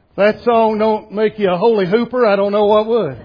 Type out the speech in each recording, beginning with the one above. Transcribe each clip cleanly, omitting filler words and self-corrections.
If that song don't make you a holy hooper, I don't know what would.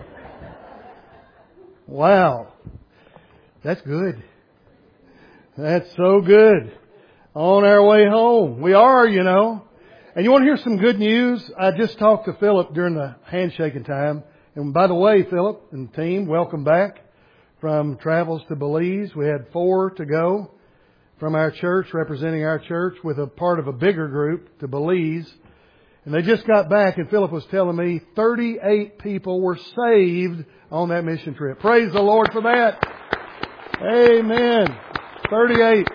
Wow. That's good. That's so good. On our way home. We are, you know. And you want to hear some good news? I just talked to Philip during the handshaking time. And by the way, Philip and team, welcome back from travels to Belize. We had 4 to go from our church, representing our church, with a part of a bigger group to Belize. And they just got back, and Philip was telling me 38 people were saved on that mission trip. Praise the Lord for that. Amen. 38.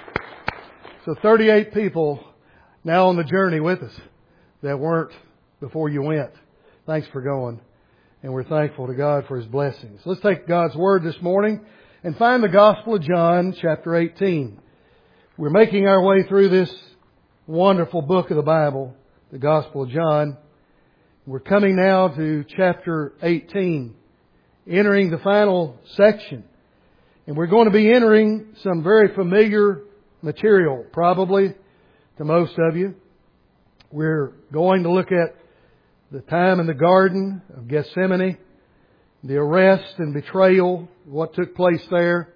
So 38 people now on the journey with us that weren't before you went. Thanks for going. And we're thankful to God for His blessings. Let's take God's Word this morning and find the Gospel of John, chapter 18. We're making our way through this wonderful book of the Bible, the Gospel of John. We're coming now to chapter 18, entering the final section. And we're going to be entering some very familiar material, probably to most of you. We're going to look at the time in the Garden of Gethsemane, the arrest and betrayal, what took place there,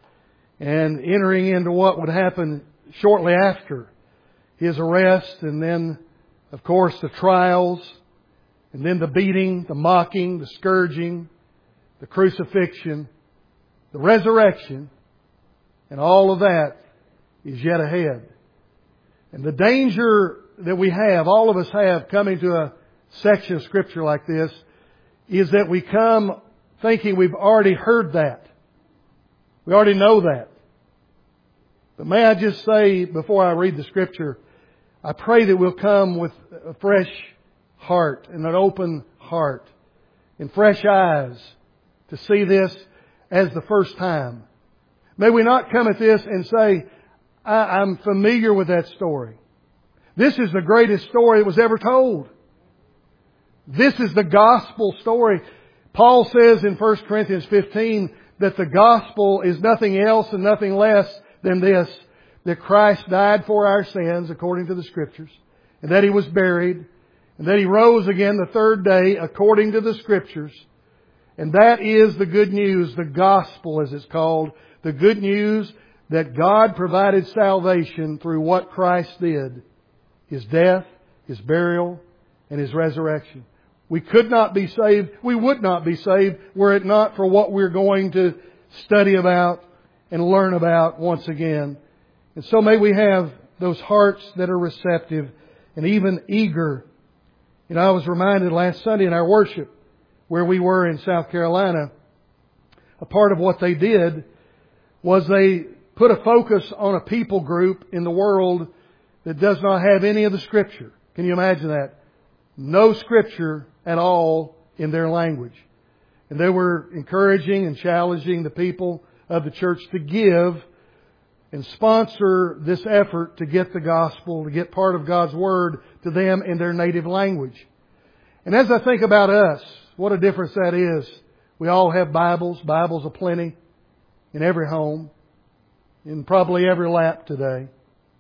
and entering into what would happen shortly after His arrest, and then, of course, the trials, and then the beating, the mocking, the scourging, the crucifixion, the resurrection, and all of that is yet ahead. And the danger that we have, all of us have, coming to a section of Scripture like this, is that we come thinking we've already heard that. We already know that. But may I just say, before I read the Scripture, I pray that we'll come with a fresh heart and an open heart and fresh eyes to see this as the first time. May we not come at this and say, I'm familiar with that story. This is the greatest story that was ever told. This is the gospel story. Paul says in 1 Corinthians 15 that the gospel is nothing else and nothing less than this, that Christ died for our sins according to the Scriptures, and that He was buried, and that He rose again the third day according to the Scriptures. And that is the good news, the gospel as it's called, the good news that God provided salvation through what Christ did, His death, His burial, and His resurrection. We could not be saved, we would not be saved were it not for what we're going to study about and learn about once again. And so may we have those hearts that are receptive and even eager. You know, I was reminded last Sunday in our worship where we were in South Carolina, a part of what they did was they put a focus on a people group in the world that does not have any of the Scripture. Can you imagine that? No Scripture at all in their language. And they were encouraging and challenging the people of the church to give and sponsor this effort to get the gospel, to get part of God's Word to them in their native language. And as I think about us, what a difference that is. We all have Bibles aplenty in every home, in probably every lap today.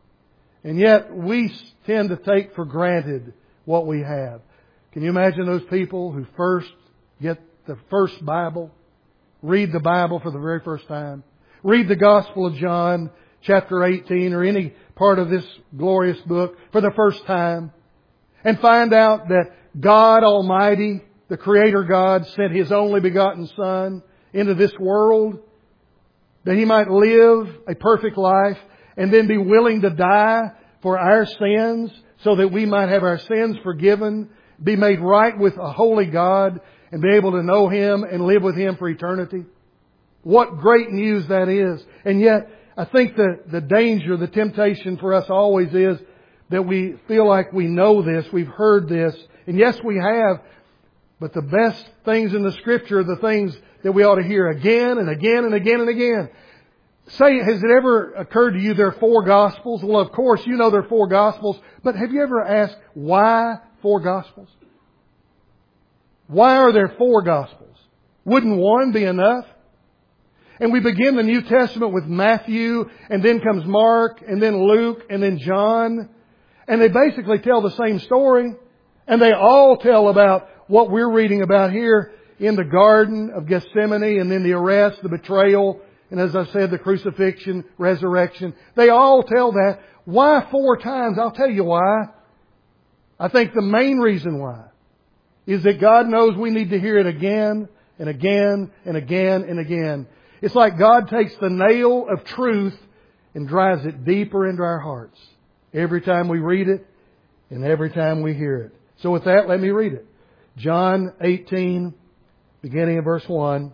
And yet we tend to take for granted what we have. Can you imagine those people who first get the first Bible, read the Bible for the very first time, read the Gospel of John, chapter 18, or any part of this glorious book for the first time, and find out that God Almighty, the Creator God, sent His only begotten Son into this world that He might live a perfect life and then be willing to die for our sins so that we might have our sins forgiven, be made right with a holy God, and be able to know Him and live with Him for eternity. What great news that is. And yet, I think that the danger, the temptation for us always is that we feel like we know this, we've heard this, and yes, we have, but the best things in the Scripture are the things that we ought to hear again and again and again and again. Say, has it ever occurred to you there are 4 Gospels? Well, of course, you know there are 4 Gospels, but have you ever asked why 4 Gospels? Why are there 4 Gospels? Wouldn't one be enough? And we begin the New Testament with Matthew, and then comes Mark, and then Luke, and then John. And they basically tell the same story. And they all tell about what we're reading about here in the Garden of Gethsemane, and then the arrest, the betrayal, and as I said, the crucifixion, resurrection. They all tell that. Why 4 times? I'll tell you why. I think the main reason why is that God knows we need to hear it again and again and again and again. It's like God takes the nail of truth and drives it deeper into our hearts every time we read it and every time we hear it. So with that, let me read it. John 18, beginning in verse 1.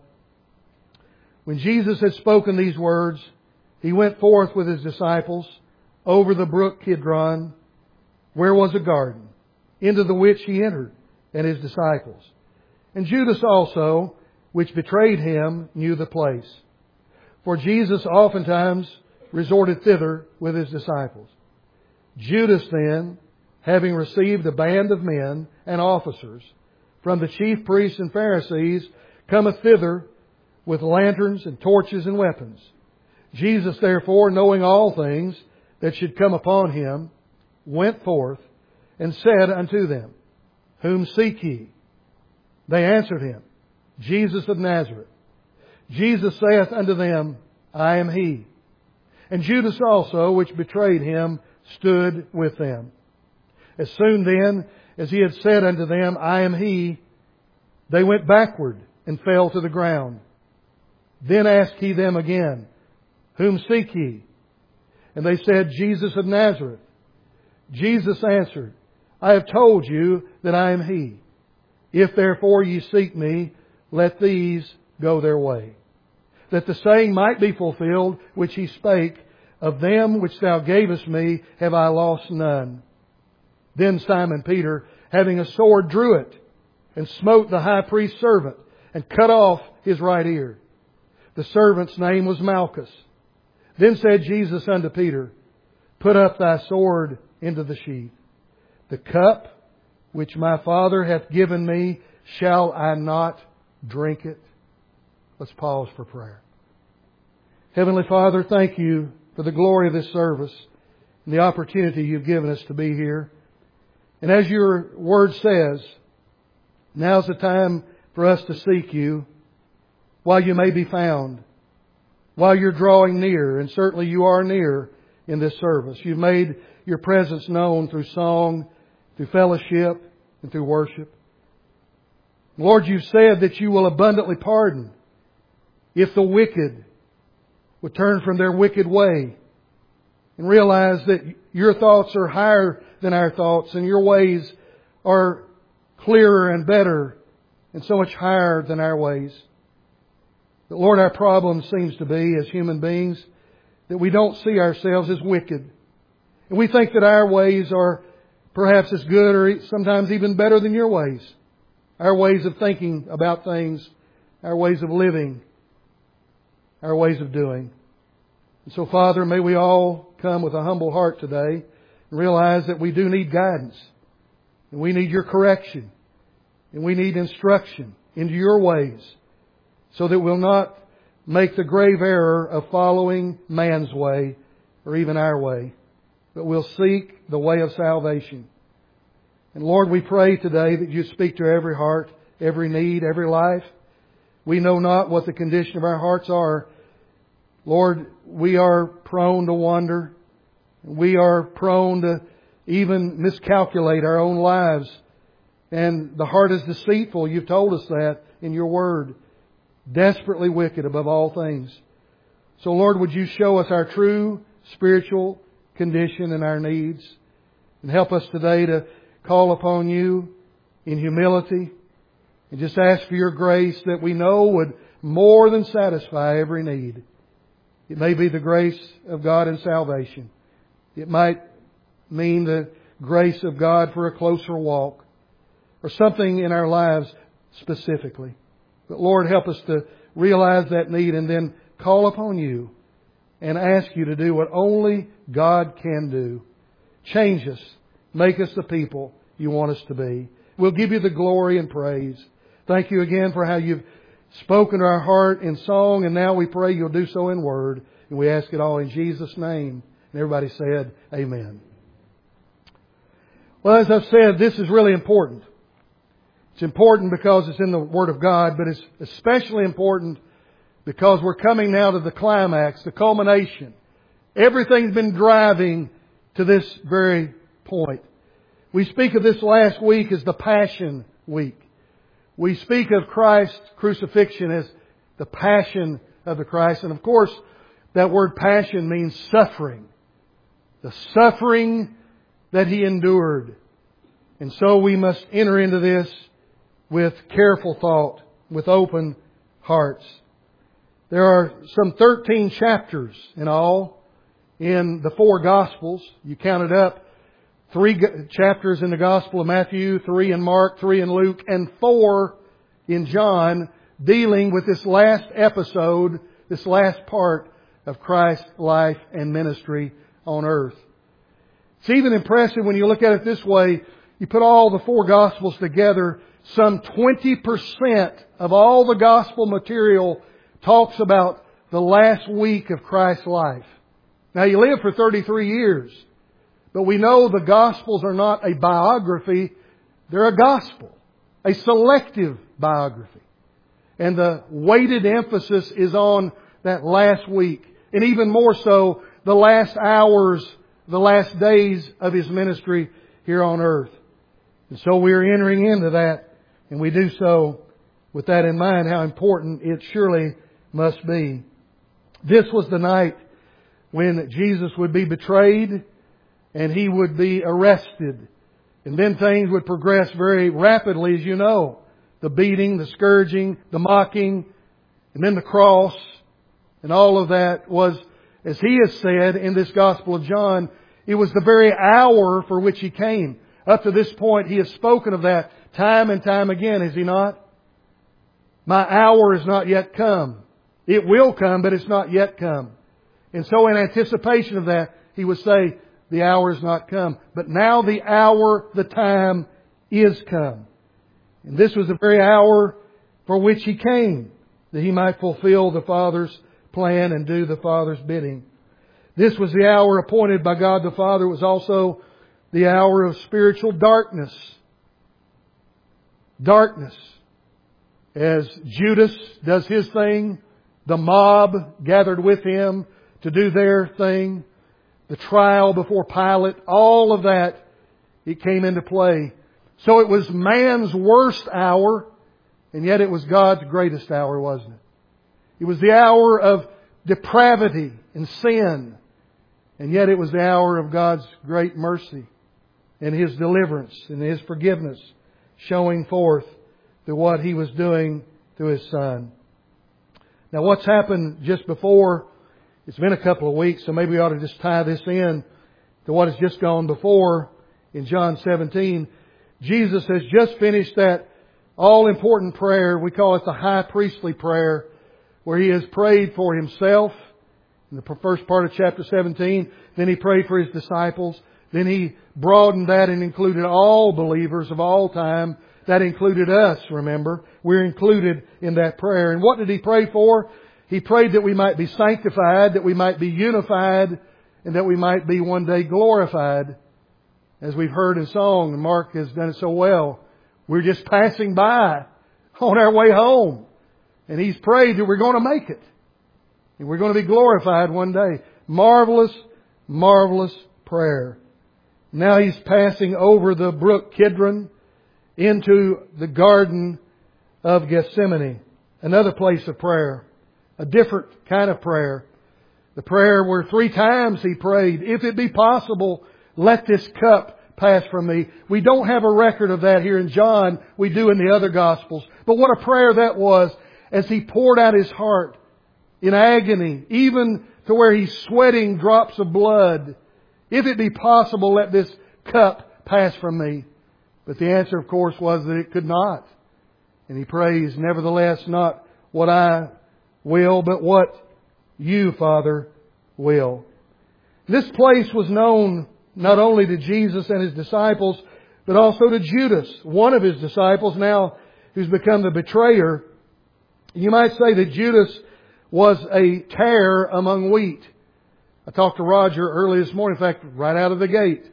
When Jesus had spoken these words, He went forth with His disciples over the brook Kidron, where was a garden, into the which He entered, and His disciples. And Judas also, which betrayed Him, knew the place. For Jesus oftentimes resorted thither with His disciples. Judas then, having received a band of men and officers from the chief priests and Pharisees, cometh thither with lanterns and torches and weapons. Jesus therefore, knowing all things that should come upon Him, went forth and said unto them, Whom seek ye? They answered Him, Jesus of Nazareth. Jesus saith unto them, I am He. And Judas also, which betrayed Him, stood with them. As soon then as He had said unto them, I am He, they went backward and fell to the ground. Then asked He them again, Whom seek ye? And they said, Jesus of Nazareth. Jesus answered, I have told you that I am He. If therefore ye seek me, let these go their way. That the saying might be fulfilled, which He spake, Of them which Thou gavest me have I lost none. Then Simon Peter, having a sword, drew it, and smote the high priest's servant, and cut off his right ear. The servant's name was Malchus. Then said Jesus unto Peter, Put up thy sword into the sheath. The cup which my Father hath given me, shall I not drink it? Let's pause for prayer. Heavenly Father, thank You for the glory of this service and the opportunity You've given us to be here. And as Your Word says, now's the time for us to seek You while You may be found, while You're drawing near, and certainly You are near in this service. You've made Your presence known through song, through fellowship, and through worship. Lord, You've said that You will abundantly pardon if the wicked would turn from their wicked way and realize that Your thoughts are higher than our thoughts, and Your ways are clearer and better and so much higher than our ways. But Lord, our problem seems to be, as human beings, that we don't see ourselves as wicked. And we think that our ways are perhaps as good or sometimes even better than Your ways. Our ways of thinking about things, our ways of living, our ways of doing. And so, Father, may we all come with a humble heart today and realize that we do need guidance. And we need Your correction. And we need instruction into Your ways, so that we'll not make the grave error of following man's way or even our way, but we'll seek the way of salvation. And Lord, we pray today that You speak to every heart, every need, every life. We know not what the condition of our hearts are. Lord, we are prone to wander. We are prone to even miscalculate our own lives. And the heart is deceitful. You've told us that in Your Word. Desperately wicked above all things. So Lord, would You show us our true spiritual condition and our needs, and help us today to call upon You in humility and just ask for Your grace that we know would more than satisfy every need. It may be the grace of God in salvation. It might mean the grace of God for a closer walk, or something in our lives specifically. But Lord, help us to realize that need and then call upon You and ask You to do what only God can do. Change us. Make us the people You want us to be. We'll give You the glory and praise. Thank You again for how You've spoken to our heart in song, and now we pray You'll do so in word. And we ask it all in Jesus' name. And everybody said, Amen. Well, as I've said, this is really important. It's important because it's in the Word of God, but it's especially important because we're coming now to the climax, the culmination. Everything's been driving to this very point. We speak of this last week as the Passion Week. We speak of Christ's crucifixion as the passion of the Christ. And of course, that word passion means suffering. The suffering that He endured. And so we must enter into this with careful thought, with open hearts. There are some 13 chapters in all in the 4 Gospels. You count it up. 3 chapters in the Gospel of Matthew, 3 in Mark, 3 in Luke, and 4 in John, dealing with this last episode, this last part of Christ's life and ministry on earth. It's even impressive when you look at it this way. You put all the 4 Gospels together, some 20% of all the Gospel material talks about the last week of Christ's life. Now, He lived for 33 years, but we know the Gospels are not a biography, they're a gospel, a selective biography. And the weighted emphasis is on that last week, and even more so, the last hours, the last days of His ministry here on earth. And so we're entering into that, and we do so with that in mind, how important it surely must be. This was the night when Jesus would be betrayed and He would be arrested. And then things would progress very rapidly, as you know. The beating, the scourging, the mocking, and then the cross. And all of that was, as He has said in this Gospel of John, it was the very hour for which He came. Up to this point, He has spoken of that time and time again, has He not? My hour is not yet come. It will come, but it's not yet come. And so in anticipation of that, He would say, the hour is not come. But now the hour, the time is come. And this was the very hour for which He came, that He might fulfill the Father's plan and do the Father's bidding. This was the hour appointed by God the Father. It was also the hour of spiritual darkness. Darkness. As Judas does his thing, the mob gathered with him to do their thing, the trial before Pilate, all of that, it came into play. So it was man's worst hour, and yet it was God's greatest hour, wasn't it? It was the hour of depravity and sin, and yet it was the hour of God's great mercy and His deliverance and His forgiveness, showing forth to what He was doing to His Son. Now, what's happened just before, it's been a couple of weeks, so maybe we ought to just tie this in to what has just gone before in John 17. Jesus has just finished that all-important prayer. We call it the high priestly prayer, where He has prayed for Himself in the first part of chapter 17. Then He prayed for His disciples. Then He broadened that and included all believers of all time. That included us, remember. We're included in that prayer. And what did He pray for? He prayed that we might be sanctified, that we might be unified, and that we might be one day glorified. As we've heard in song, and Mark has done it so well, we're just passing by on our way home. And He's prayed that we're going to make it. And we're going to be glorified one day. Marvelous, marvelous prayer. Now He's passing over the brook Kidron into the Garden of Gethsemane. Another place of prayer. A different kind of prayer. The prayer where 3 times He prayed, if it be possible, let this cup pass from me. We don't have a record of that here in John. We do in the other Gospels. But what a prayer that was as He poured out His heart in agony, even to where He's sweating drops of blood. If it be possible, let this cup pass from me. But the answer, of course, was that it could not. And He prays, nevertheless, not what I will, but what You, Father, will. This place was known not only to Jesus and His disciples, but also to Judas, one of His disciples now who's become the betrayer. You might say that Judas was a tare among wheat. I talked to Roger early this morning, in fact, right out of the gate.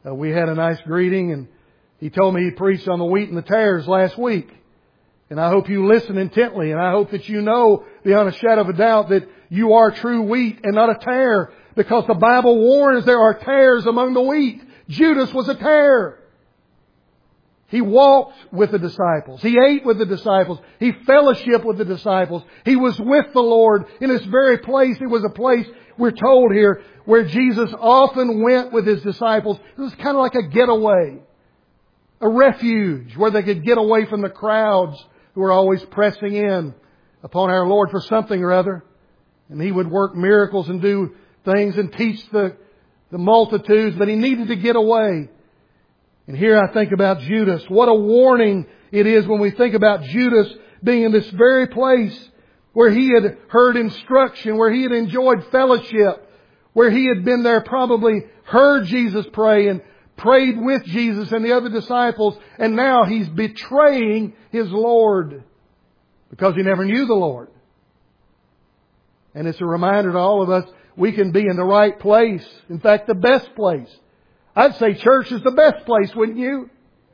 We had a nice greeting, and he told me he preached on the wheat and the tares last week. And I hope you listen intently, and I hope that you know beyond a shadow of a doubt that you are true wheat and not a tare, because the Bible warns there are tares among the wheat. Judas was a tare. He walked with the disciples. He ate with the disciples. He fellowshiped with the disciples. He was with the Lord in this very place. It was a place, we're told here, where Jesus often went with His disciples. It was kind of like a getaway, a refuge where they could get away from the crowds who were always pressing in upon our Lord for something or other. And He would work miracles and do things and teach the multitudes, but He needed to get away. And here I think about Judas. What a warning it is when we think about Judas being in this very place where he had heard instruction, where he had enjoyed fellowship, where he had been there, probably heard Jesus pray and prayed with Jesus and the other disciples, and now he's betraying his Lord because he never knew the Lord. And it's a reminder to all of us, we can be in the right place. In fact, the best place. I'd say church is the best place, wouldn't you?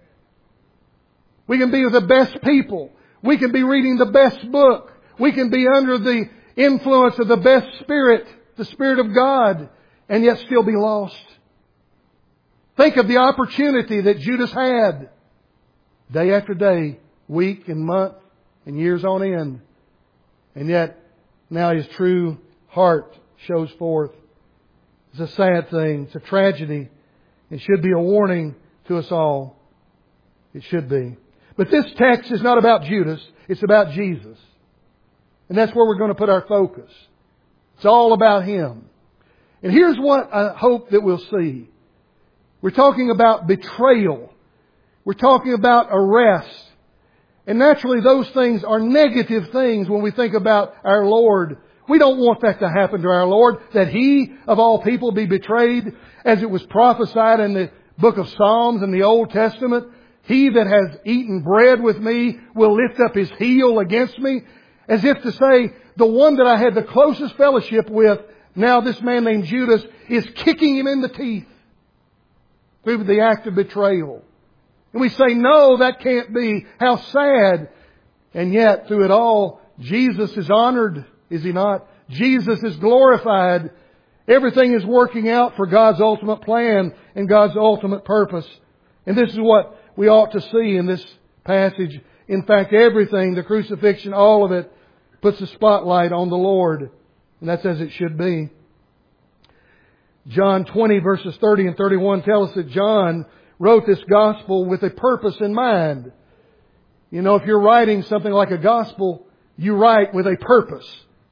We can be with the best people. We can be reading the best book. We can be under the influence of the best Spirit, the Spirit of God, and yet still be lost. Think of the opportunity that Judas had day after day, week and month and years on end. And yet now his true heart shows forth. It's a sad thing. It's a tragedy. It should be a warning to us all. It should be. But this text is not about Judas. It's about Jesus. And that's where we're going to put our focus. It's all about Him. And here's what I hope that we'll see. We're talking about betrayal. We're talking about arrest. And naturally those things are negative things when we think about our Lord. We don't want that to happen to our Lord, that He, of all people, be betrayed. As it was prophesied in the book of Psalms in the Old Testament, He that has eaten bread with me will lift up his heel against me. As if to say, the one that I had the closest fellowship with, now this man named Judas, is kicking him in the teeth through the act of betrayal. And we say, no, that can't be. How sad. And yet, through it all, Jesus is honored, is He not? Jesus is glorified. Everything is working out for God's ultimate plan and God's ultimate purpose. And this is what we ought to see in this passage. In fact, everything, the crucifixion, all of it, puts a spotlight on the Lord. And that's as it should be. John 20 verses 30 and 31 tell us that John wrote this gospel with a purpose in mind. You know, if you're writing something like a gospel, you write with a purpose.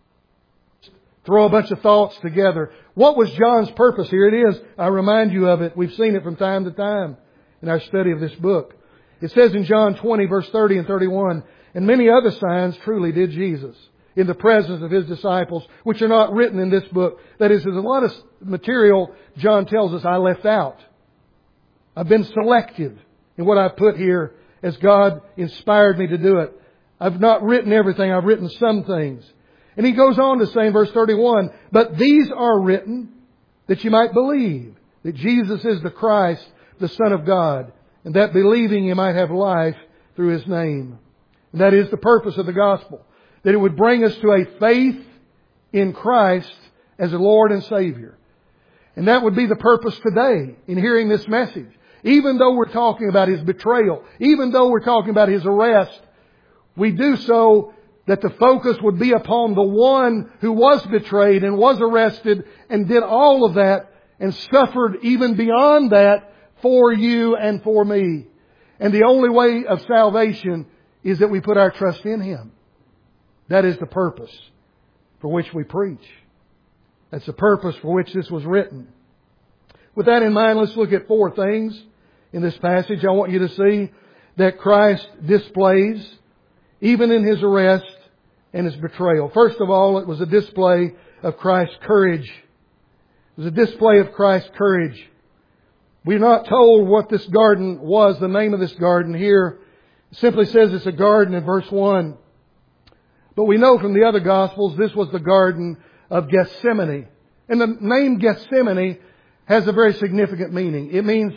Throw a bunch of thoughts together. What was John's purpose? Here it is. I remind you of it. We've seen it from time to time in our study of this book. It says in John 20 verse 30 and 31, and many other signs truly did Jesus in the presence of His disciples, which are not written in this book. That is, there's a lot of material John tells us I left out. I've been selective in what I've put here as God inspired me to do it. I've not written everything. I've written some things. And he goes on to say in verse 31, but these are written that you might believe that Jesus is the Christ, the Son of God, and that believing you might have life through His name. And that is the purpose of the gospel. That it would bring us to a faith in Christ as a Lord and Savior. And that would be the purpose today in hearing this message. Even though we're talking about His betrayal, even though we're talking about His arrest, we do so that the focus would be upon the one who was betrayed and was arrested and did all of that and suffered even beyond that for you and for me. And the only way of salvation is that we put our trust in Him. That is the purpose for which we preach. That's the purpose for which this was written. With that in mind, let's look at 4 things in this passage. I want you to see that Christ displays, even in His arrest and His betrayal. First of all, it was a display of Christ's courage. It was a display of Christ's courage. We're not told what this garden was, the name of this garden here. It simply says it's a garden in verse 1. But we know from the other Gospels this was the Garden of Gethsemane. And the name Gethsemane has a very significant meaning. It means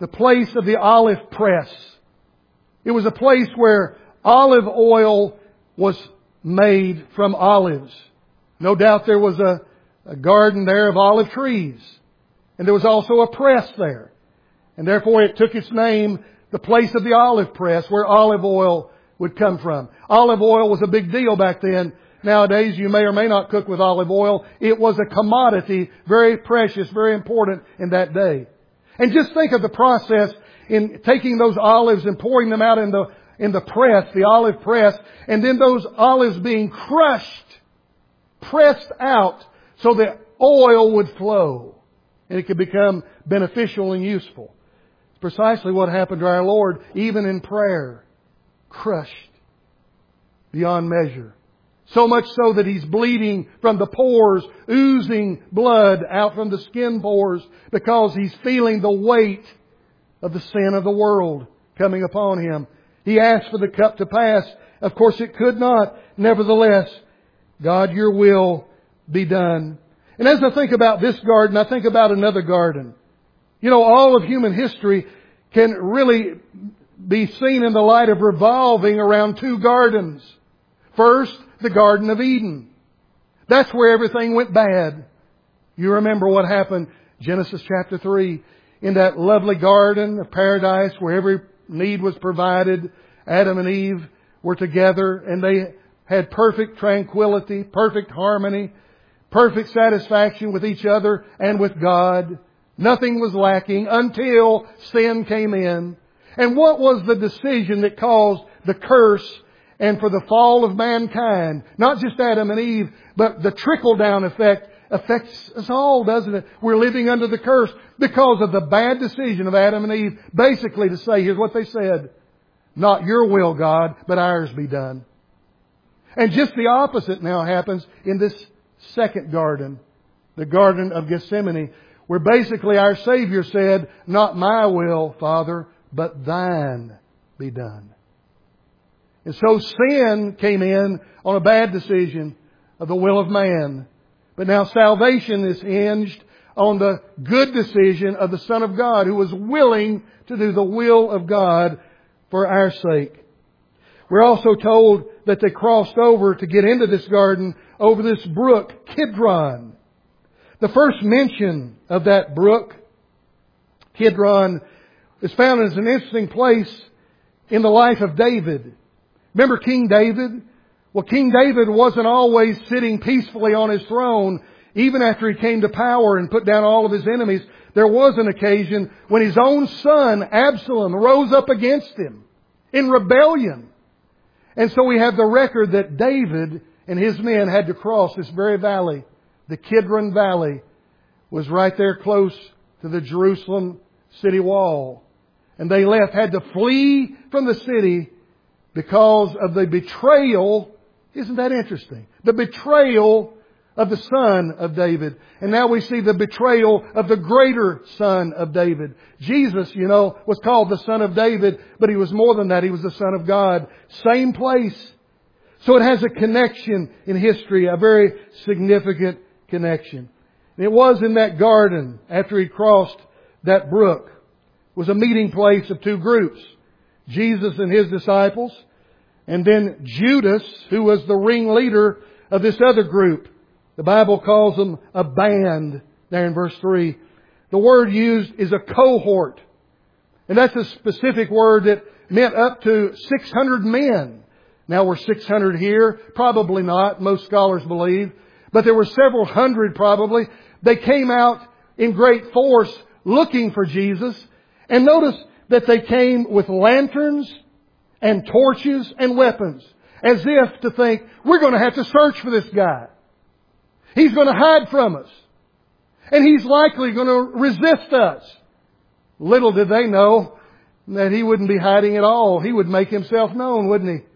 the place of the olive press. It was a place where olive oil was made from olives. No doubt there was a garden there of olive trees. And there was also a press there. And therefore it took its name, the place of the olive press, where olive oil would come from. Olive oil was a big deal back then. Nowadays you may or may not cook with olive oil. It was a commodity, very precious, very important in that day. And just think of the process in taking those olives and pouring them out in the press, the olive press, and then those olives being crushed, pressed out so the oil would flow and it could become beneficial and useful. It's precisely what happened to our Lord, even in prayer. Crushed beyond measure. So much so that He's bleeding from the pores, oozing blood out from the skin pores because He's feeling the weight of the sin of the world coming upon Him. He asked for the cup to pass. Of course it could not. Nevertheless, God, Your will be done. And as I think about this garden, I think about another garden. You know, all of human history can really be seen in the light of revolving around two gardens. First, the Garden of Eden. That's where everything went bad. You remember what happened, Genesis chapter 3. In that lovely garden of paradise where every need was provided, Adam and Eve were together and they had perfect tranquility, perfect harmony, perfect satisfaction with each other and with God. Nothing was lacking until sin came in. And what was the decision that caused the curse and for the fall of mankind? Not just Adam and Eve, but the trickle-down effect affects us all, doesn't it? We're living under the curse because of the bad decision of Adam and Eve. Basically to say, here's what they said: not Your will, God, but ours be done. And just the opposite now happens in this second garden, the Garden of Gethsemane, where basically our Savior said, not my will, Father, but Thine be done. And so sin came in on a bad decision of the will of man. But now salvation is hinged on the good decision of the Son of God, who was willing to do the will of God for our sake. We're also told that they crossed over to get into this garden over this brook, Kidron. The first mention of that brook, Kidron, is found as an interesting place in the life of David. Remember King David? Well, King David wasn't always sitting peacefully on his throne. Even after he came to power and put down all of his enemies, there was an occasion when his own son, Absalom, rose up against him in rebellion. And so we have the record that David and his men had to cross this very valley. The Kidron Valley was right there close to the Jerusalem city wall. And they had to flee from the city because of the betrayal. Isn't that interesting? The betrayal of the son of David. And now we see the betrayal of the greater son of David. Jesus, you know, was called the Son of David, but He was more than that. He was the Son of God. Same place. So it has a connection in history, a very significant connection. And it was in that garden, after He crossed that brook, was a meeting place of two groups. Jesus and His disciples, and then Judas, who was the ringleader of this other group. The Bible calls them a band there in verse 3. The word used is a cohort. And that's a specific word that meant up to 600 men. Now we're 600 here. Probably not, most scholars believe. But there were several hundred probably. They came out in great force looking for Jesus. And notice that they came with lanterns and torches and weapons, as if to think, we're going to have to search for this guy. He's going to hide from us. And He's likely going to resist us. Little did they know that He wouldn't be hiding at all. He would make Himself known, wouldn't He?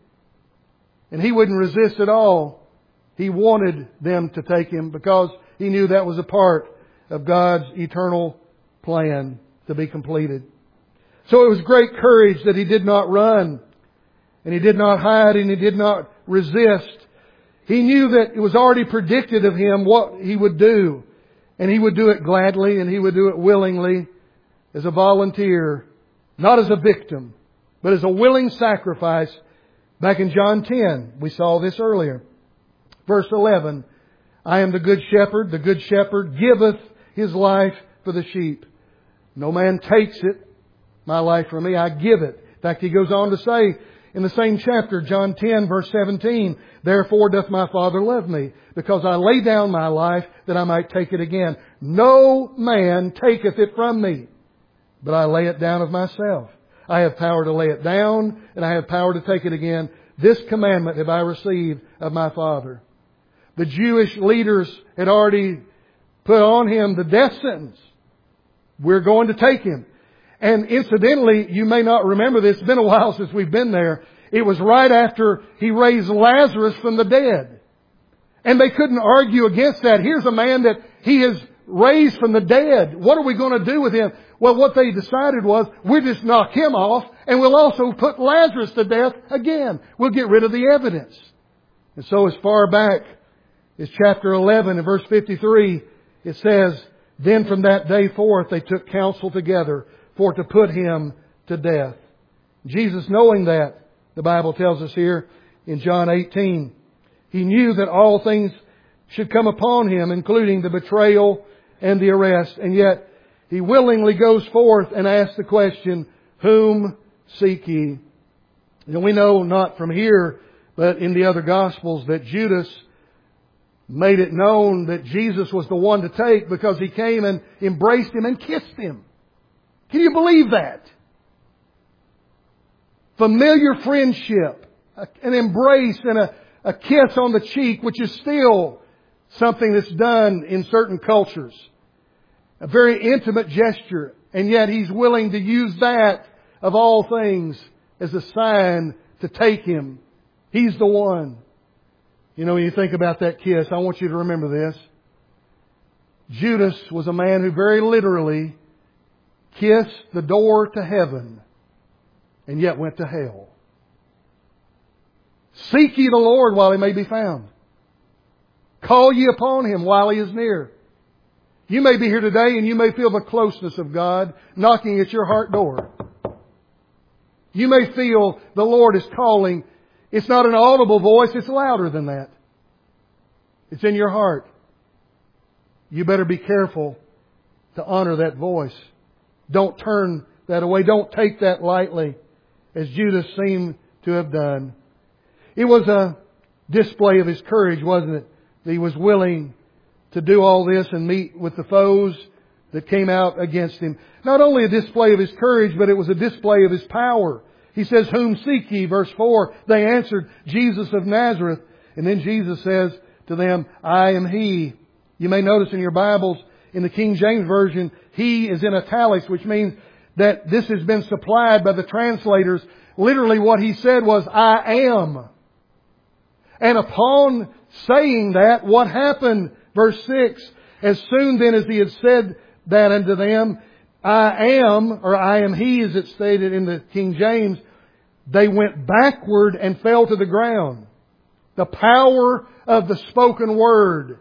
And He wouldn't resist at all. He wanted them to take Him because He knew that was a part of God's eternal plan to be completed. So it was great courage that He did not run, and He did not hide, and He did not resist. He knew that it was already predicted of Him what He would do. And He would do it gladly, and He would do it willingly. as a volunteer, not as a victim, but as a willing sacrifice. Back in John 10, we saw this earlier. Verse 11, I am the good shepherd. The good shepherd giveth his life for the sheep. No man takes it, my life from me. I give it. In fact, he goes on to say in the same chapter, John 10, verse 17, therefore doth my Father love me, because I lay down my life that I might take it again. No man taketh it from me, but I lay it down of myself. I have power to lay it down, and I have power to take it again. This commandment have I received of my Father. The Jewish leaders had already put on Him the death sentence. We're going to take Him. And incidentally, you may not remember this. It's been a while since we've been there. It was right after He raised Lazarus from the dead. And they couldn't argue against that. Here's a man that He has raised from the dead. What are we going to do with Him? Well, what they decided was, we'll just knock Him off, and we'll also put Lazarus to death again. We'll get rid of the evidence. And so as far back as chapter 11 and verse 53, it says, then from that day forth they took counsel together for to put Him to death. Jesus, knowing that, the Bible tells us here in John 18, He knew that all things should come upon Him, including the betrayal and the arrest. And yet, He willingly goes forth and asks the question, whom seek ye? And we know not from here, but in the other Gospels, that Judas made it known that Jesus was the one to take because he came and embraced Him and kissed Him. Can you believe that? Familiar friendship, an embrace and a kiss on the cheek, which is still something that's done in certain cultures. A very intimate gesture. And yet He's willing to use that, of all things, as a sign to take Him. He's the one. You know, when you think about that kiss, I want you to remember this. Judas was a man who very literally kissed the door to heaven and yet went to hell. Seek ye the Lord while He may be found. Call ye upon Him while He is near. You may be here today and you may feel the closeness of God knocking at your heart door. You may feel the Lord is calling. It's not an audible voice, it's louder than that. It's in your heart. You better be careful to honor that voice. Don't turn that away. Don't take that lightly, as Judas seemed to have done. It was a display of his courage, wasn't it? That he was willing to do all this and meet with the foes that came out against him. Not only a display of his courage, but it was a display of his power. He says, whom seek ye? Verse 4, they answered, Jesus of Nazareth. And then Jesus says to them, I am He. You may notice in your Bibles, in the King James Version, He is in italics, which means that this has been supplied by the translators. Literally what He said was, I am. And upon saying that, what happened? Verse 6, as soon then as He had said that unto them, I am, or I am He, as it's stated in the King James, they went backward and fell to the ground. The power of the spoken word.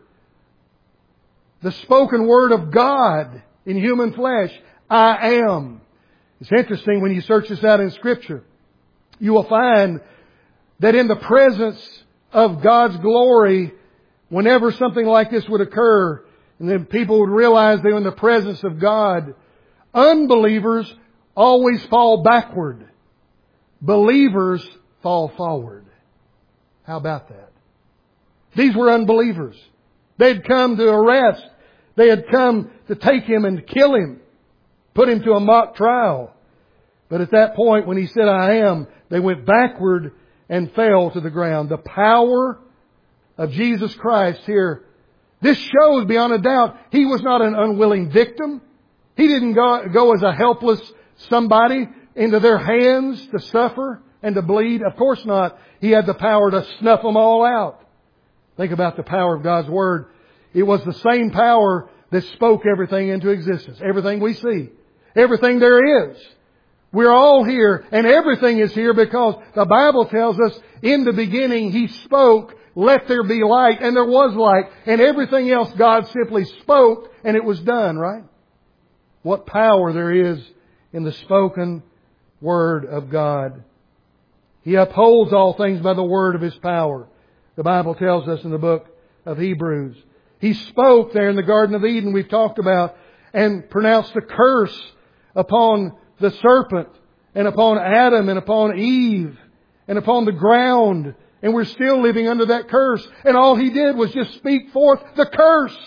The spoken word of God in human flesh. I am. It's interesting when you search this out in Scripture. You will find that in the presence of God's glory, whenever something like this would occur, and then people would realize they were in the presence of God, unbelievers always fall backward. Believers fall forward. How about that? These were unbelievers. They had come to arrest. They had come to take Him and kill Him. Put Him to a mock trial. But at that point when He said, I am, they went backward and fell to the ground. The power of Jesus Christ here. This shows beyond a doubt He was not an unwilling victim. He didn't go as a helpless somebody into their hands to suffer and to bleed. Of course not. He had the power to snuff them all out. Think about the power of God's Word. It was the same power that spoke everything into existence. Everything we see. Everything there is. We're all here and everything is here because the Bible tells us in the beginning He spoke, let there be light, and there was light. And everything else God simply spoke and it was done, right? what power there is in the spoken Word of God. He upholds all things by the word of His power. The Bible tells us in the book of Hebrews. He spoke there in the Garden of Eden we've talked about and pronounced a curse upon the serpent and upon Adam and upon Eve and upon the ground. And we're still living under that curse. And all He did was just speak forth the curse.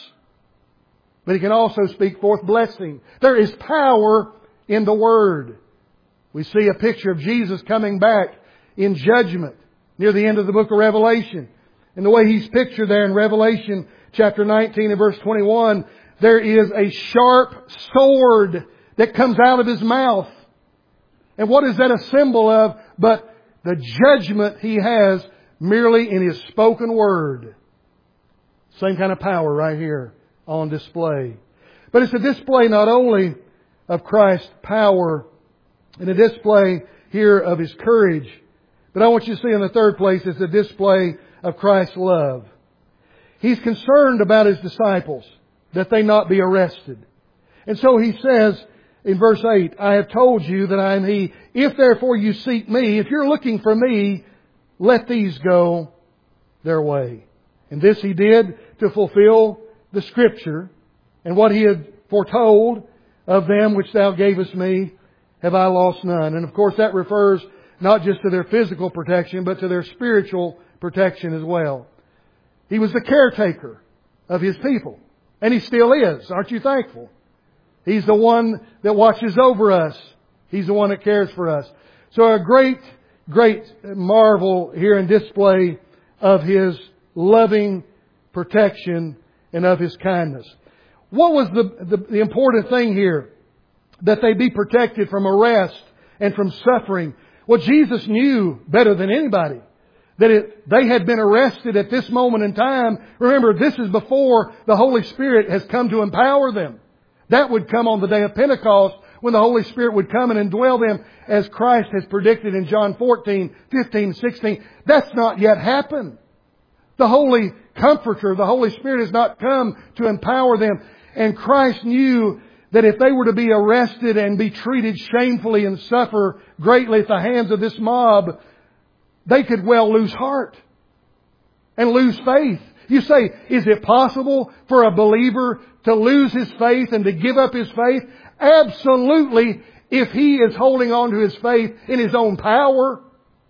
But He can also speak forth blessing. There is power in the Word. We see a picture of Jesus coming back in judgment near the end of the book of Revelation. And the way He's pictured there in Revelation chapter 19 and verse 21, there is a sharp sword that comes out of His mouth. And what is that a symbol of? But the judgment He has merely in His spoken word. Same kind of power right here on display. But it's a display not only of Christ's power and a display here of His courage, but I want you to see in the third place it's a display of Christ's love. He's concerned about His disciples, that they not be arrested. And so He says in verse 8, I have told you that I am He. If therefore you seek Me, if you're looking for Me, let these go their way. And this He did to fulfill the Scripture, and what He had foretold of them which Thou gavest Me, have I lost none. And of course that refers not just to their physical protection, but to their spiritual protection as well. He was the caretaker of His people. And He still is. Aren't you thankful? He's the one that watches over us. He's the one that cares for us. So a great, great marvel here in display of His loving protection and of His kindness. What was the important thing here? That they be protected from arrest and from suffering. Well, Jesus knew better than anybody that they had been arrested at this moment in time. Remember, this is before the Holy Spirit has come to empower them. That would come on the day of Pentecost when the Holy Spirit would come and indwell them as Christ has predicted in John 14, 15, 16. That's not yet happened. The Holy Comforter, the Holy Spirit has not come to empower them. And Christ knew that if they were to be arrested and be treated shamefully and suffer greatly at the hands of this mob, they could well lose heart and lose faith. You say, is it possible for a believer to lose his faith and to give up his faith? Absolutely, if he is holding on to his faith in his own power.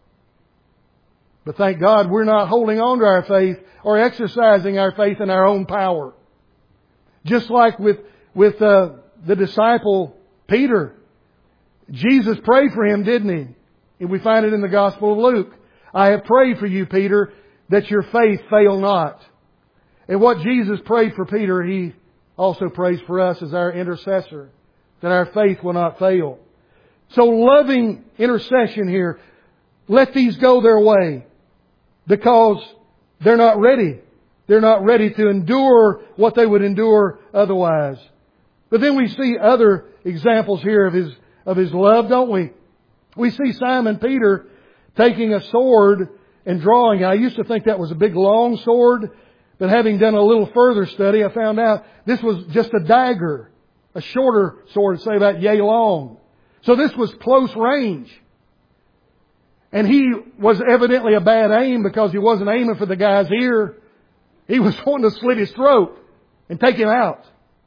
But thank God we're not holding on to our faith or exercising our faith in our own power. Just like with the disciple Peter. Jesus prayed for him, didn't He? And we find it in the Gospel of Luke. I have prayed for you, Peter, that your faith fail not. And what Jesus prayed for Peter, He also prays for us as our intercessor, that our faith will not fail. So loving intercession here. Let these go their way because they're not ready. They're not ready to endure what they would endure otherwise. But then we see other examples here of His love, don't we? We see Simon Peter taking a sword and drawing. I used to think that was a big long sword, but having done a little further study, I found out this was just a dagger, a shorter sword, say about yay long. So this was close range. And he was evidently a bad aim because he wasn't aiming for the guy's ear. He was wanting to slit his throat and take him out.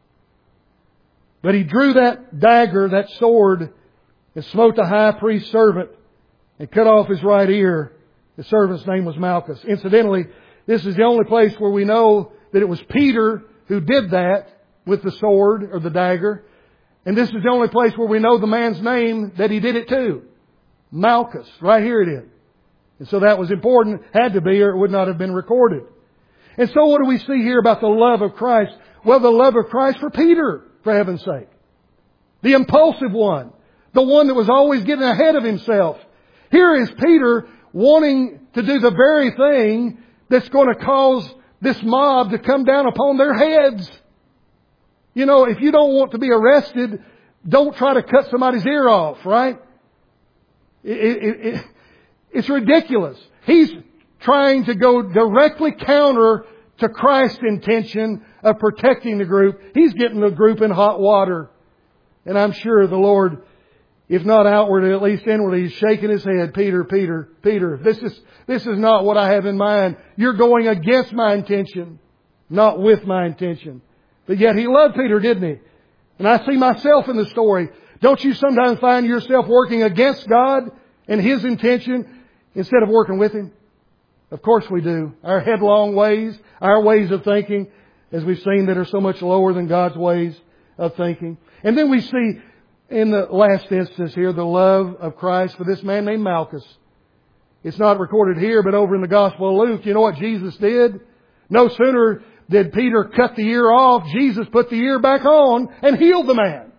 But he drew that dagger, that sword, and smote the high priest's servant and cut off his right ear. The servant's name was Malchus. Incidentally, this is the only place where we know that it was Peter who did that with the sword or the dagger. And this is the only place where we know the man's name that he did it to. Malchus. Right here it is. And so that was important. Had to be, or it would not have been recorded. And so what do we see here about the love of Christ? Well, the love of Christ for Peter, for heaven's sake. The impulsive one. The one that was always getting ahead of himself. Here is Peter wanting to do the very thing that's going to cause this mob to come down upon their heads. You know, if you don't want to be arrested, don't try to cut somebody's ear off, right? It's ridiculous. He's trying to go directly counter to Christ's intention of protecting the group. He's getting the group in hot water. And I'm sure the Lord, if not outwardly, at least inwardly, He's shaking His head. Peter, Peter, Peter, this is not what I have in mind. You're going against my intention, not with my intention. But yet He loved Peter, didn't He? And I see myself in the story. Don't you sometimes find yourself working against God and His intention instead of working with Him? Of course we do. Our headlong ways, our ways of thinking, as we've seen, that are so much lower than God's ways of thinking. And then we see in the last instance here the love of Christ for this man named Malchus. It's not recorded here, but over in the Gospel of Luke, you know what Jesus did? No sooner did Peter cut the ear off, Jesus put the ear back on and healed the man.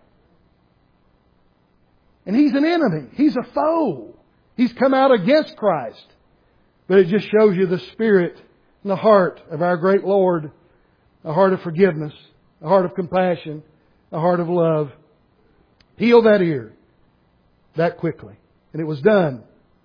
And he's an enemy. He's a foe. He's come out against Christ. But it just shows you the spirit and the heart of our great Lord. A heart of forgiveness, a heart of compassion, a heart of love. Heal that ear that quickly. And it was done.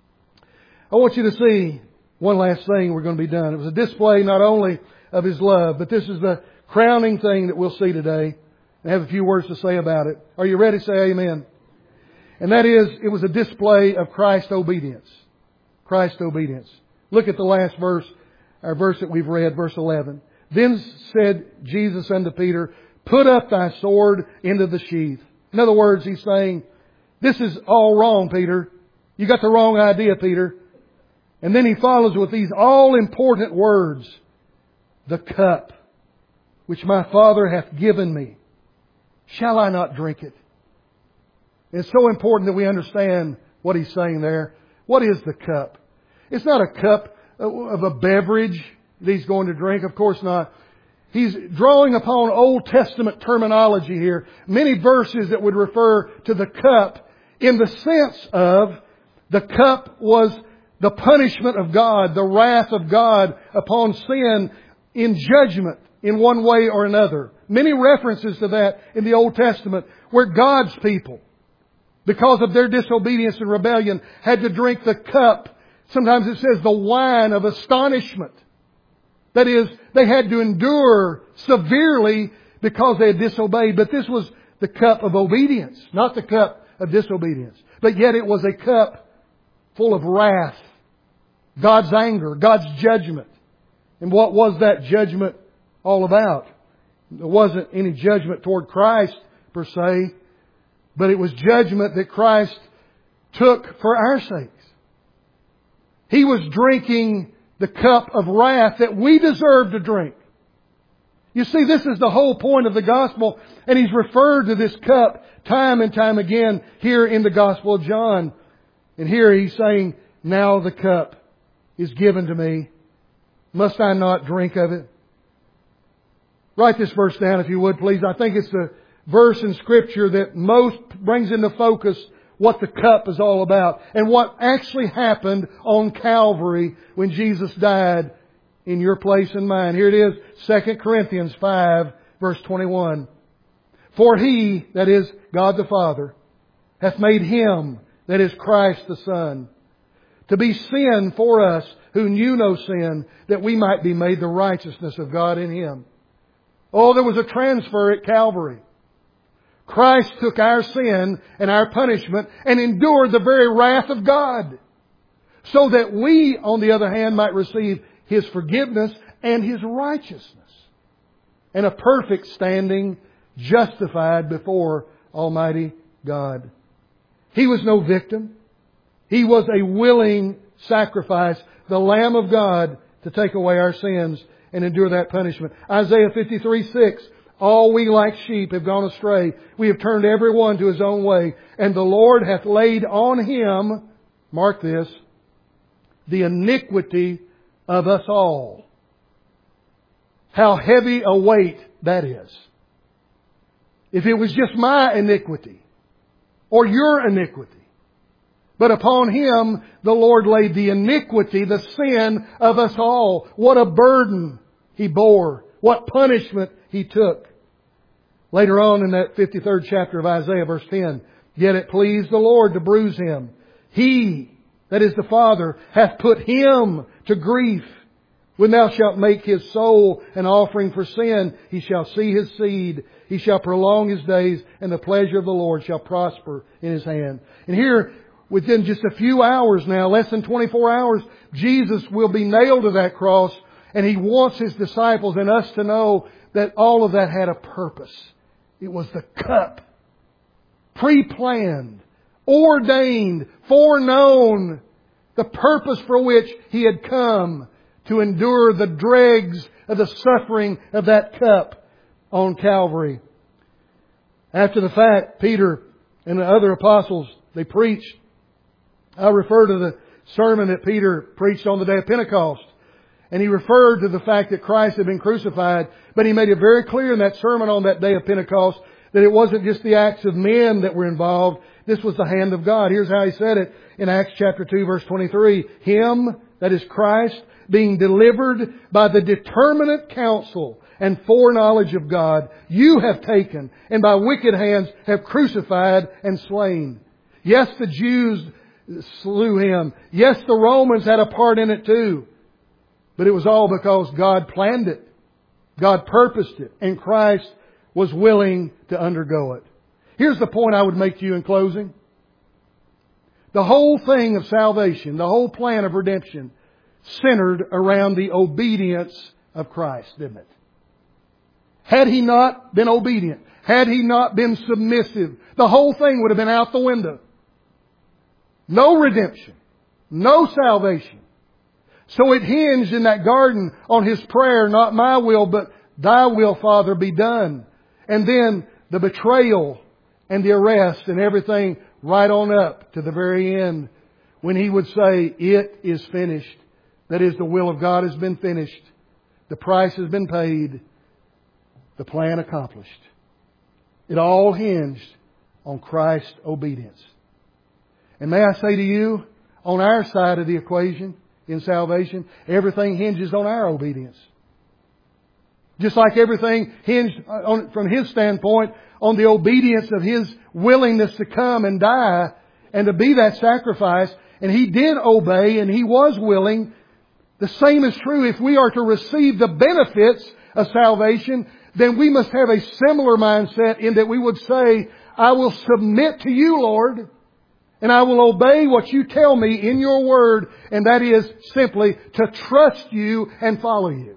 I want you to see one last thing. We're going to be done. It was a display not only of His love, but this is the crowning thing that we'll see today. I have a few words to say about it. Are you ready to say amen? And that is, it was a display of Christ's obedience. Christ's obedience. Look at the last verse, our verse that we've read, verse 11. Then said Jesus unto Peter, put up thy sword into the sheath. In other words, He's saying, this is all wrong, Peter. You got the wrong idea, Peter. And then He follows with these all-important words. The cup which my Father hath given me, shall I not drink it? It's so important that we understand what He's saying there. What is the cup? It's not a cup of a beverage that He's going to drink. Of course not. He's drawing upon Old Testament terminology here. Many verses that would refer to the cup in the sense of the cup was the punishment of God, the wrath of God upon sin in judgment in one way or another. Many references to that in the Old Testament where God's people, because of their disobedience and rebellion, had to drink the cup. Sometimes it says the wine of astonishment. That is, they had to endure severely because they had disobeyed. But this was the cup of obedience, not the cup of disobedience. But yet it was a cup full of wrath, God's anger, God's judgment. And what was that judgment all about? There wasn't any judgment toward Christ per se, but it was judgment that Christ took for our sakes. He was drinking the cup of wrath that we deserve to drink. You see, this is the whole point of the gospel, and He's referred to this cup time and time again here in the Gospel of John. And here He's saying, now the cup is given to me. Must I not drink of it? Write this verse down if you would, please. I think it's the verse in Scripture that most brings into focus what the cup is all about and what actually happened on Calvary when Jesus died in your place and mine. Here it is, 2 Corinthians 5, verse 21. For He, that is God the Father, hath made Him, that is Christ the Son, to be sin for us who knew no sin, that we might be made the righteousness of God in Him. Oh, there was a transfer at Calvary. Christ took our sin and our punishment and endured the very wrath of God, so that we, on the other hand, might receive His forgiveness and His righteousness and a perfect standing, justified before Almighty God. He was no victim. He was a willing sacrifice, the Lamb of God, to take away our sins and endure that punishment. Isaiah 53:6. All we like sheep have gone astray. We have turned every one to his own way. And the Lord hath laid on Him, mark this, the iniquity of us all. How heavy a weight that is. If it was just my iniquity or your iniquity. But upon Him the Lord laid the iniquity, the sin of us all. What a burden He bore. What punishment He took. Later on in that 53rd chapter of Isaiah, verse 10, yet it pleased the Lord to bruise Him. He, that is the Father, hath put Him to grief. When thou shalt make His soul an offering for sin, He shall see His seed. He shall prolong his days, and the pleasure of the Lord shall prosper in his hand. And here, within just a few hours now, less than 24 hours, Jesus will be nailed to that cross, and He wants His disciples and us to know that all of that had a purpose. It was the cup. Pre-planned, ordained, foreknown, the purpose for which He had come to endure the dregs of the suffering of that cup on Calvary. After the fact, Peter and the other apostles, they preached. I refer to the sermon that Peter preached on the day of Pentecost. And he referred to the fact that Christ had been crucified. But he made it very clear in that sermon on that day of Pentecost that it wasn't just the acts of men that were involved. This was the hand of God. Here's how he said it in Acts chapter 2 verse 23. Him, that is Christ, being delivered by the determinate counsel and foreknowledge of God, you have taken and by wicked hands have crucified and slain. Yes, the Jews slew Him. Yes, the Romans had a part in it too. But it was all because God planned it. God purposed it. And Christ was willing to undergo it. Here's the point I would make to you in closing. The whole thing of salvation, the whole plan of redemption, centered around the obedience of Christ, didn't it? Had He not been obedient, had He not been submissive, the whole thing would have been out the window. No redemption. No salvation. So it hinged in that garden on His prayer, not my will, but Thy will, Father, be done. And then the betrayal and the arrest and everything right on up to the very end when He would say, it is finished. That is, the will of God has been finished. The price has been paid. The plan accomplished. It all hinged on Christ's obedience. And may I say to you, on our side of the equation, in salvation, everything hinges on our obedience. Just like everything hinged from His standpoint on the obedience of His willingness to come and die and to be that sacrifice. And He did obey and He was willing. The same is true if we are to receive the benefits of salvation. Then we must have a similar mindset in that we would say, I will submit to You, Lord. And I will obey what You tell me in Your Word. And that is simply to trust You and follow You.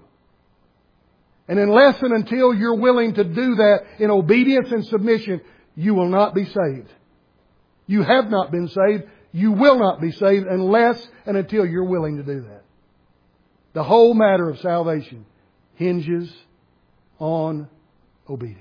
And unless and until you're willing to do that in obedience and submission, you will not be saved. You have not been saved. You will not be saved unless and until you're willing to do that. The whole matter of salvation hinges on obedience.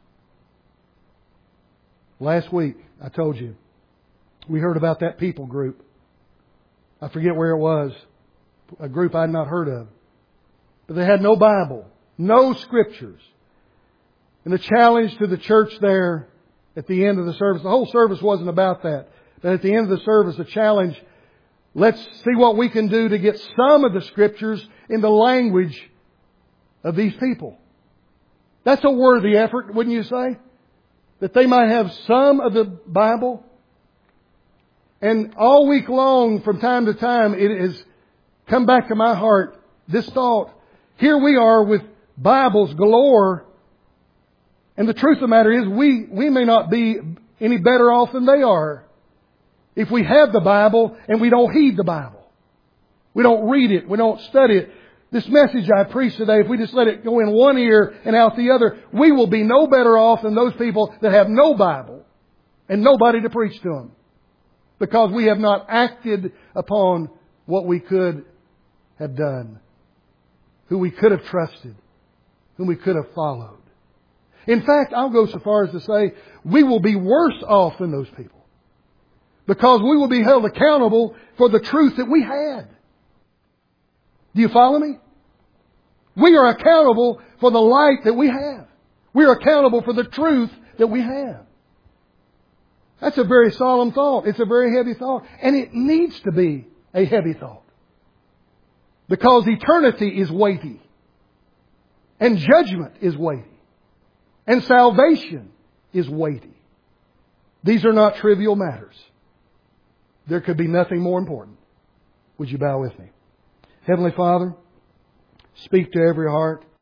Last week, I told you, we heard about that people group. I forget where it was. A group I'd not heard of. But they had no Bible. No Scriptures. And the challenge to the church there at the end of the service, the whole service wasn't about that. But at the end of the service, the challenge, let's see what we can do to get some of the Scriptures in the language of these people. That's a worthy effort, wouldn't you say? That they might have some of the Bible. And all week long, from time to time, it has come back to my heart, this thought. Here we are with Bibles galore. And the truth of the matter is, we may not be any better off than they are. If we have the Bible and we don't heed the Bible. We don't read it. We don't study it. This message I preach today, if we just let it go in one ear and out the other, we will be no better off than those people that have no Bible and nobody to preach to them. Because we have not acted upon what we could have done. Who we could have trusted. Whom we could have followed. In fact, I'll go so far as to say we will be worse off than those people. Because we will be held accountable for the truth that we had. Do you follow me? We are accountable for the light that we have. We are accountable for the truth that we have. That's a very solemn thought. It's a very heavy thought. And it needs to be a heavy thought. Because eternity is weighty. And judgment is weighty. And salvation is weighty. These are not trivial matters. There could be nothing more important. Would you bow with me? Heavenly Father, speak to every heart.